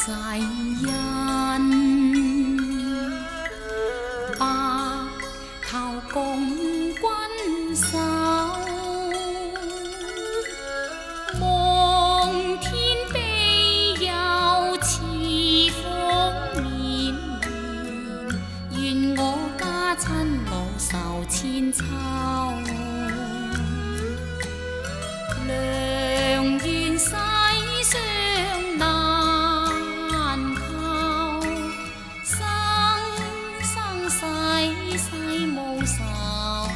世人，白頭共君守，望天庇佑慈福綿綿，願我家親老受千秋。良緣世上難求，生生世世無愁。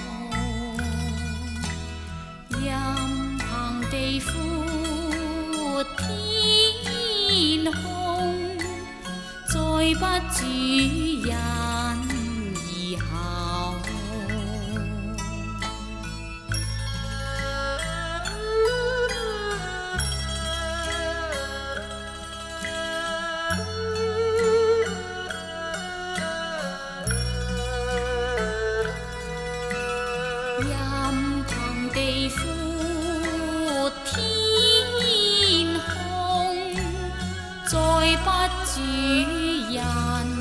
任憑地闊天空，再不主人以後。任憑地闊天空，再不主人。